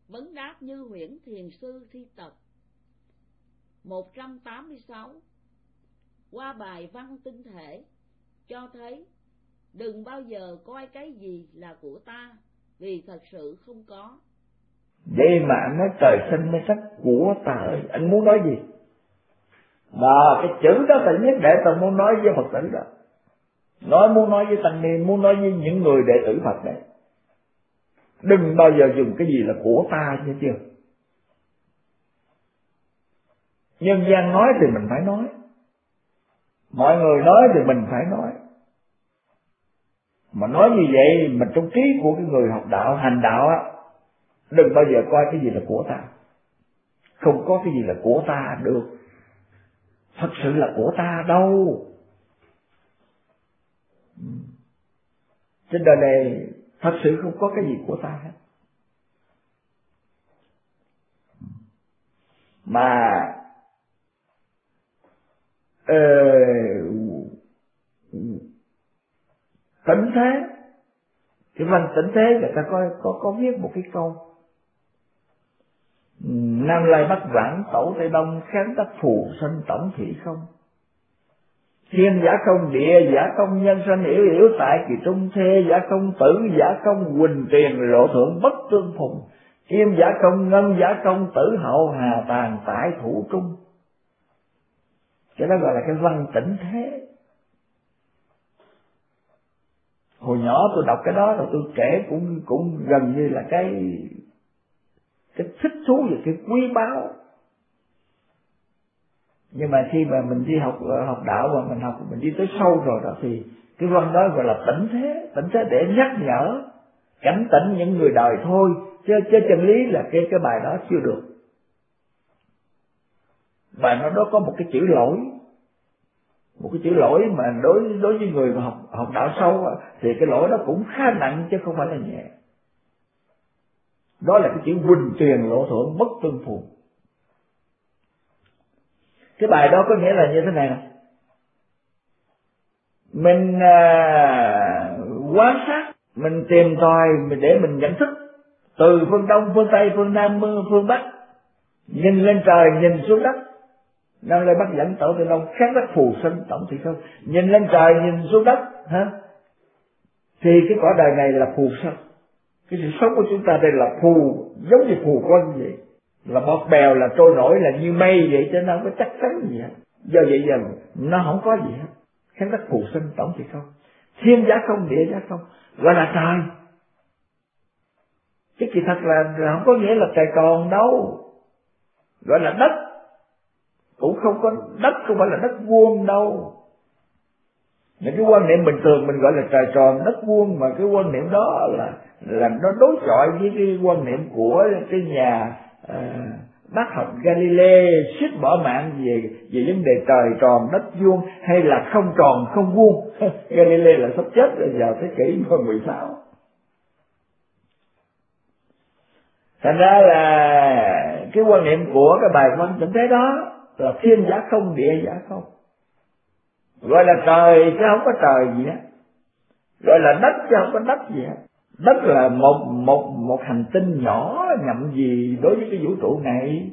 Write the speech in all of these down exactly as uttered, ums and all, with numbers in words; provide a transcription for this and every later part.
Vấn đáp Như Huyễn Thiền Sư Thi Tập một trăm tám mươi sáu. Qua bài văn tinh thể cho thấy đừng bao giờ coi cái gì là của ta, vì thật sự không có. Vậy mà anh nói trời sinh mới sắc của ta ơi, anh muốn nói gì? Mà cái chữ đó phải nhất đệ tử muốn nói với Phật tử đó. Nói muốn nói với tăng ni, muốn nói với những người đệ tử Phật này. Đừng bao giờ dùng cái gì là của ta, nghe chưa? Nhân gian nói thì mình phải nói, mọi người nói thì mình phải nói. Mà nói như vậy mà trong trí của cái người học đạo, hành đạo á, đừng bao giờ coi cái gì là của ta. Không có cái gì là của ta được. Thật sự là của ta đâu. Trên đời này thật sự không có cái gì của ta hết. Mà ờ, tĩnh thế, cái văn tĩnh thế người ta có có có viết một cái câu: Nam Lai Bắc Vãng Tẩu Tây Đông, kháng đất phù sanh tổng thị không. Thiên giả không, địa giả không, nhân sanh yếu yếu tại kỳ trung, thê giả không, tử giả không, huỳnh tiền lộ thượng bất tương phùng. Kim giả không, ngân giả không, tử hậu hà tàn tại thủ trung. Cái đó gọi là cái văn tĩnh thế. Hồi nhỏ tôi đọc cái đó rồi tôi kể cũng cũng gần như là cái cái thích thú và cái quý báu. Nhưng mà khi mà mình đi học học đạo và mình học mình đi tới sâu rồi đó thì cái văn đó gọi là tĩnh thế, tĩnh thế để nhắc nhở, cảnh tỉnh những người đời thôi, chứ chứ chân lý là cái cái bài đó chưa được. Bài nó đó có một cái chữ lỗi, một cái chữ lỗi mà đối đối với người mà học học đạo sâu thì cái lỗi đó cũng khá nặng chứ không phải là nhẹ. Đó là cái chữ huỳnh tuyền lộ thượng bất tương phùng. Cái bài đó có nghĩa là như thế này nè. Mình à, quan sát, mình tìm tòi để mình nhận thức từ phương Đông, phương Tây, phương Nam, phương Bắc, nhìn lên trời, nhìn xuống đất. Nam Lai Bắc Vãng Tẩu Tây Đông, kháng đất phù sanh tổng thị không. Nhìn lên trời, nhìn xuống đất, hả? Thì cái cõi đời này là phù sanh. Cái sự sống của chúng ta đây là phù, giống như phù quân vậy, là bọt bèo, là trôi nổi, là như mây vậy, chứ nó không có chắc chắn gì hết. Do vậy giờ nó không có gì hết. Kháng đất phù sanh tổng thị không. Thiên giả không, địa giả không, gọi là trời. Chứ kỳ thật là không có nghĩa là trời tròn đâu. Gọi là đất. Cũng không có, đất không phải là đất vuông đâu. Những cái quan niệm bình thường mình gọi là trời tròn đất vuông, mà cái quan niệm đó là là nó đối chọi với cái quan niệm của cái nhà à, bác học Galilei suýt bỏ mạng về về vấn đề trời tròn đất vuông hay là không tròn không vuông. Galilei là sắp chết rồi vào thế kỷ mười sáu. Thành ra là cái quan niệm của cái bài văn tĩnh thế đó là thiên giả không, địa giả không, gọi là trời chứ không có trời gì hết, gọi là đất chứ không có đất gì hết. Đất là một một một hành tinh nhỏ nhậm gì đối với cái vũ trụ này.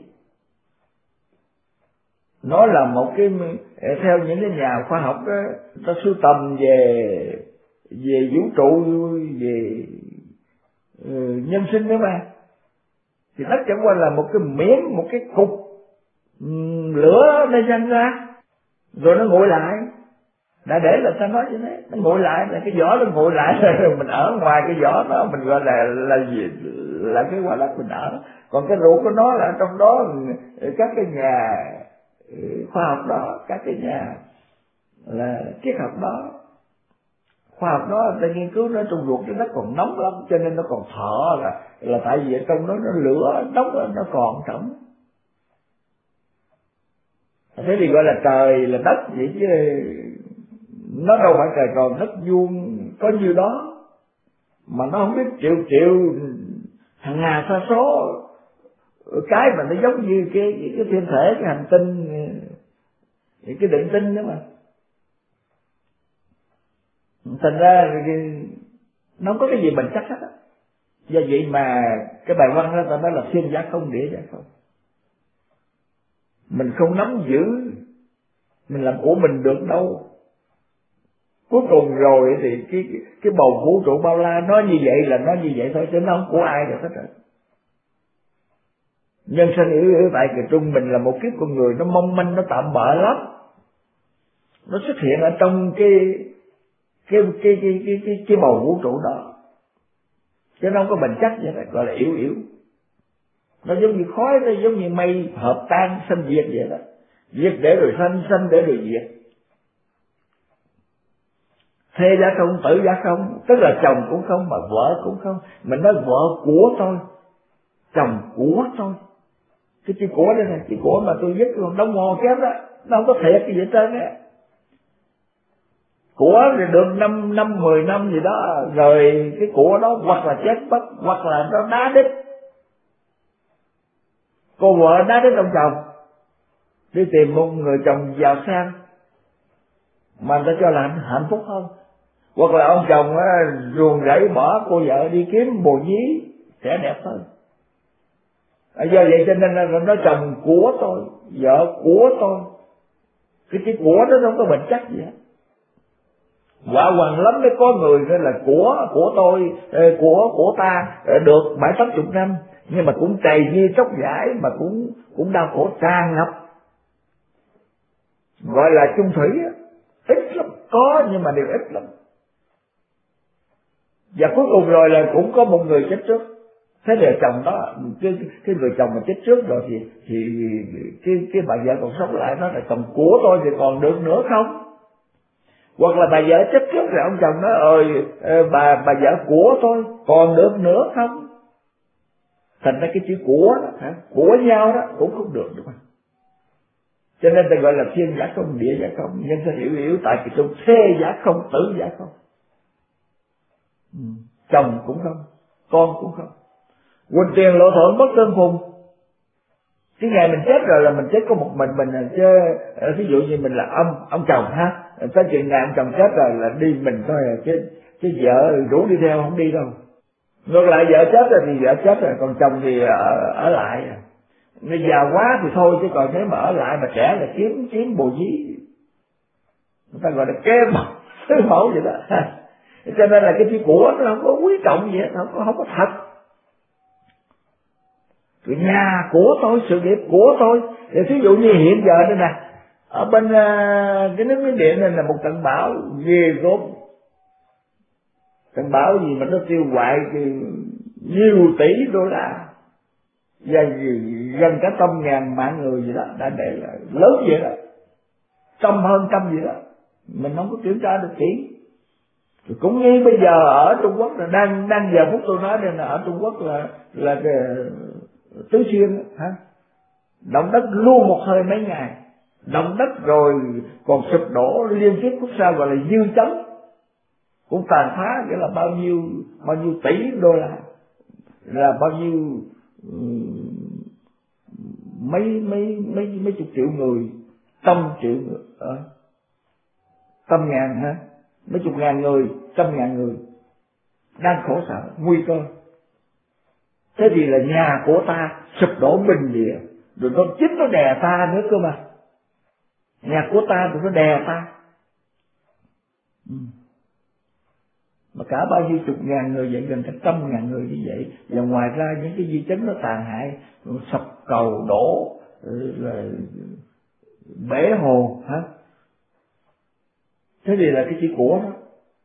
Nó là một cái, theo những cái nhà khoa học đó, ta sưu tầm về về vũ trụ, về uh, nhân sinh đó mà, thì đất chẳng qua là một cái miếng, một cái cục um, lửa nó dâng ra rồi nó nguội lại. Đã để là ta nói như thế, nó nguội lại, là cái vỏ nó nguội lại, mình ở ngoài cái vỏ đó mình gọi là là gì, là cái quả đất mình ở. Còn cái ruột của nó là trong đó, các cái nhà khoa học đó, các cái nhà là triết học đó, khoa học đó người ta nghiên cứu nó trong ruột nó còn nóng lắm, cho nên nó còn thở, là là tại vì ở trong đó nó lửa nóng, nó còn trống. Thế thì gọi là trời là đất vậy chứ nó đâu phải trời tròn đất vuông có nhiêu đó, mà nó không biết triệu triệu hàng ngàn sa số cái mà nó giống như cái cái, cái thiên thể, cái hành tinh, cái định tinh đó mà. Thành ra nó không có cái gì bền chắc hết á. Do vậy mà cái bài văn đó ta nói là thiên giả không, địa giả không. Mình không nắm giữ, mình làm của mình được đâu. Cuối cùng rồi thì cái cái bầu vũ trụ bao la nói như vậy là nói như vậy thôi, chứ nó không của ai được hết rồi. Nhân sinh yếu yếu tại kỳ trung, mình là một kiếp con người nó mong manh, nó tạm bợ lắm. Nó xuất hiện ở trong cái cái cái cái cái cái, cái bầu vũ trụ đó, chứ nó không có bền chắc vậy đó, gọi là yếu yếu. Nó giống như khói, nó giống như mây hợp tan sanh diệt vậy đó. Diệt để rồi sanh, sanh để rồi diệt. Thê giả không, tử giả không, tức là chồng cũng không mà vợ cũng không. Mình nói vợ của tôi, chồng của tôi. Cái chữ của đây này, chữ của mà tôi viết còn đóng mò kém đó, nó không có thiệt cái gì hết trơn á. Của thì được năm năm mười năm gì đó, rồi cái của đó hoặc là chết mất, hoặc là nó đá đít. Cô vợ đá đít ông chồng, đi tìm một người chồng giàu sang mà người ta cho là hạnh phúc hơn. Hoặc là ông chồng á, ruồng rẫy bỏ cô vợ đi kiếm bồ nhí sẽ đẹp hơn. À, do vậy cho nên là nói chồng của tôi, vợ của tôi. Cái cái của đó nó không có bền chắc gì hết. Quả hoàng lắm mới có người nên là của của tôi, của của ta được bảy tám chục năm, nhưng mà cũng trầy như tróc vải, mà cũng cũng đau khổ tràn ngập. Gọi là chung thủy, ít lắm, có nhưng mà đều ít lắm. Và cuối cùng rồi là cũng có một người chết trước. Thế thì chồng đó, cái cái người chồng mà chết trước rồi thì thì cái cái bà vợ còn sống lại nói là chồng của tôi thì còn được nữa không? Hoặc là bà vợ chết trước rồi ông chồng nói ơi bà bà vợ của tôi còn được nữa không? Thành ra cái chữ của đó, hả? Của nhau đó cũng không được đúng không? Cho nên ta gọi là thiên giả không, địa giả không, nhân sinh yếu yếu tại kỳ trung, thê giả không, tử giả không. Ừ. Chồng cũng không, con cũng không. Quỳnh tiền lộ thuận bất tương phùng. Cái ngày mình chết rồi là mình chết có một mình mình, chứ ví dụ như mình là ông ông chồng ha, tới chuyện ngày ông chồng chết rồi là đi mình thôi, chứ chứ vợ rủ đi theo không đi đâu. Ngược lại vợ chết rồi thì vợ chết rồi, còn chồng thì ở, ở lại. Nếu già quá thì thôi, chứ còn nếu mà ở lại mà trẻ là kiếm kiếm bồ nhí, người ta gọi là kế mẫu thứ mẫu vậy đó. Cho nên là cái chữ của nó không có quý trọng gì hết, không có, không có thật. Cái nhà của tôi, sự nghiệp của tôi. Thì ví dụ như hiện giờ đây nè, ở bên uh, cái nước Miến Điện này là một trận bão ghê gớm. Trận bão gì mà nó tiêu hoại nhiều tỷ đô la, và gần cả trăm ngàn mạng người gì đó, đã để là lớn vậy đó, trăm hơn trăm gì đó, mình không có kiểm tra được kỹ. Cũng như bây giờ ở Trung Quốc là đang đang giờ phút tôi nói đây là ở Trung Quốc là là cái Tứ Xuyên hả, động đất luôn một hơi mấy ngày, động đất rồi còn sụp đổ liên tiếp khúc sau gọi là dư chấn, cũng tàn phá nghĩa là bao nhiêu bao nhiêu tỷ đô la, là bao nhiêu mấy mấy mấy mấy chục triệu người, trăm triệu người, à, trăm ngàn hả, mấy chục ngàn người, trăm ngàn người đang khổ sở nguy cơ. Thế thì là nhà của ta sụp đổ bình địa, rồi nó chính nó đè ta nữa cơ mà. Nhà của ta rồi nó đè ta. Ừ. Mà cả bao nhiêu chục ngàn người vậy, gần cả trăm ngàn người như vậy. Và ngoài ra những cái di chứng nó tàn hại, sập cầu đổ, rồi bể hồ hả. Thế thì là cái chữ của đó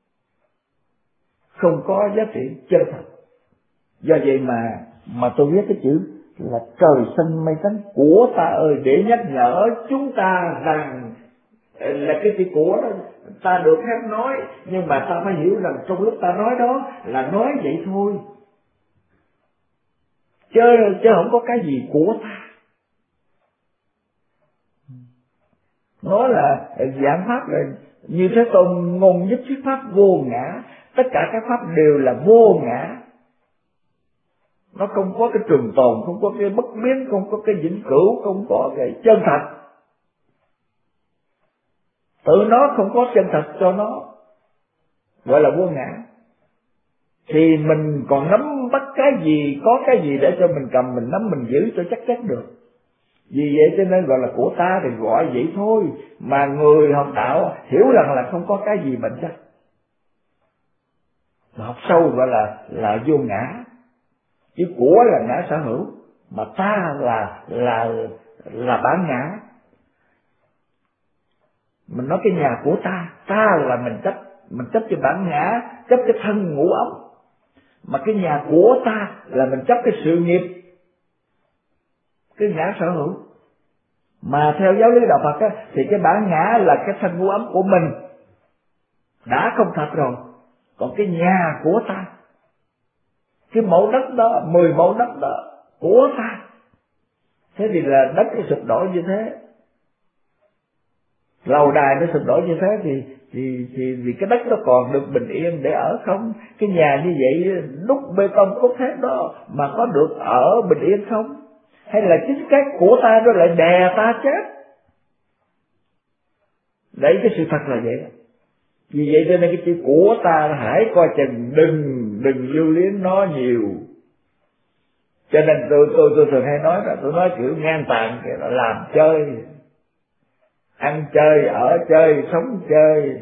không có giá trị chân thật. Do vậy mà mà tôi viết cái chữ là trời xanh mây tánh của ta ơi, để nhắc nhở chúng ta rằng là cái chữ của đó ta được phép nói, nhưng mà ta phải hiểu rằng trong lúc ta nói đó là nói vậy thôi, chứ chứ không có cái gì của ta. Nó là giảng pháp là như Thế Tôn ngôn nhất thuyết pháp vô ngã, tất cả các pháp đều là vô ngã. Nó không có cái trường tồn, không có cái bất biến, không có cái vĩnh cửu, không có cái chân thật. Tự nó không có chân thật cho nó, gọi là vô ngã. Thì mình còn nắm bắt cái gì, có cái gì để cho mình cầm, mình nắm, mình giữ cho chắc chắn được. Vì vậy cho nên gọi là của ta thì gọi vậy thôi. Mà người học đạo hiểu rằng là không có cái gì bền chắc. Học sâu gọi là là vô ngã. Chứ của là ngã sở hữu, mà ta là là là bản ngã. Mình nói cái nhà của ta, ta là mình chấp, mình chấp cho bản ngã, chấp cái thân ngũ ốc. Mà cái nhà của ta là mình chấp cái sự nghiệp, cái ngã sở hữu. Mà theo giáo lý đạo Phật á, thì cái bản ngã là cái thân ngũ ấm của mình đã không thật rồi. Còn cái nhà của ta, cái mẫu đất đó, mười mẫu đất đó của ta. Thế thì là đất nó sụp đổ như thế, lầu đài nó sụp đổ như thế thì thì thì vì cái đất nó còn được bình yên để ở không? Cái nhà như vậy đúc bê tông cốt thép đó mà có được ở bình yên không? Hay là chính cái của ta nó lại đè ta chết? Đấy, cái sự thật là vậy. Vì vậy cho nên cái chữ của ta hãy coi chừng, đừng đừng lưu luyến nó nhiều. Cho nên tôi tôi tôi thường hay nói là tôi nói chữ ngang tàn kìa, là làm chơi, ăn chơi, ở chơi, sống chơi.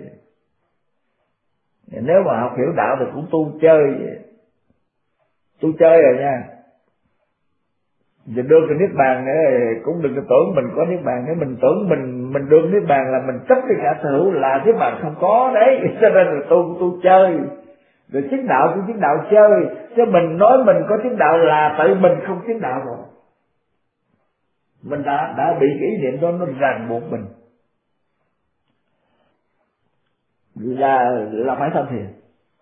Nếu mà học hiểu đạo thì cũng tu chơi, tu chơi rồi nha. Giờ đưa cái niết bàn nữa, cũng đừng có tưởng mình có niết bàn. Nếu mình tưởng mình mình đưa niết bàn là mình chấp cái ngã sở hữu, là niết bàn không có đấy. Cho nên là tu tu chơi. Rồi chứng đạo cũng chứng đạo chơi. Chứ mình nói mình có chứng đạo là tại mình không chứng đạo rồi. Mình đã đã bị cái ý niệm đó nó ràng buộc mình. Là là phải tham thiền.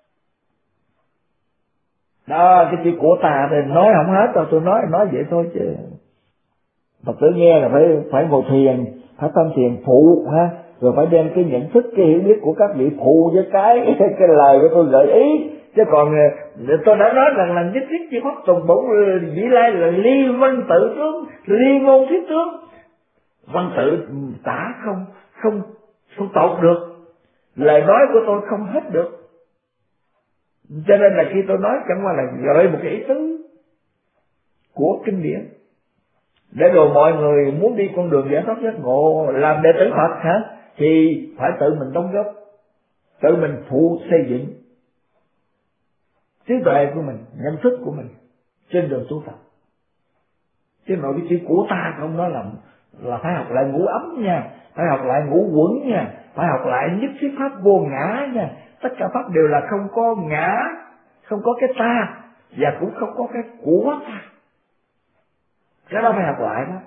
Đó, cái chữ của ta thì nói không hết đâu, tôi nói nói vậy thôi chứ. Phật tử nghe là phải phải ngồi thiền, phải tham thiền phụ ha, rồi phải đem cái nhận thức, cái hiểu biết của các vị phụ với cái cái lời của tôi gợi ý. Chứ còn tôi đã nói rằng là nhất thiết chỉ pháp tùng bổn vĩ lai là ly văn tự tướng, ly ngôn thiết tướng. Văn tự tả không không không tột được, lời nói của tôi không hết được. Cho nên là khi tôi nói chẳng qua là gợi một cái ý tứ của kinh điển, để rồi mọi người muốn đi con đường giải thoát giác ngộ, làm đệ tử Phật hả, thì phải tự mình đóng góp, tự mình phụ xây dựng trí tuệ của mình, nhận thức của mình trên đường tu tập. Chứ nội cái chữ của ta không nói là là phải học lại ngũ ấm nha, phải học lại ngũ quẩn nha, phải học lại nhất thiết pháp vô ngã nha. Tất cả pháp đều là không có ngã, không có cái ta, và cũng không có cái của ta. Cái đó phải học lại đó.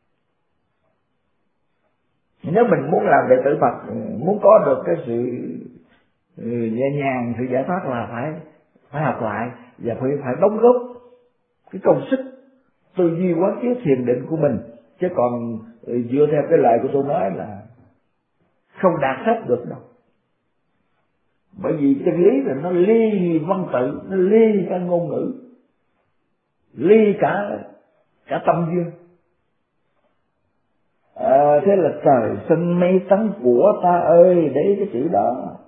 Nếu mình muốn làm đệ tử Phật, muốn có được cái sự nhẹ nhàng, sự giải thoát là phải phải học lại và phải phải đóng góp cái công sức tư duy quán chiếu thiền định của mình. Chứ còn dựa theo cái lời của tôi nói là không đạt hết được đâu. Bởi vì chân lý là nó ly văn tự, nó ly cả ngôn ngữ, ly cả cả tâm duyên. À, thế là trời sinh mây tắng của ta ơi, đấy cái chữ đó.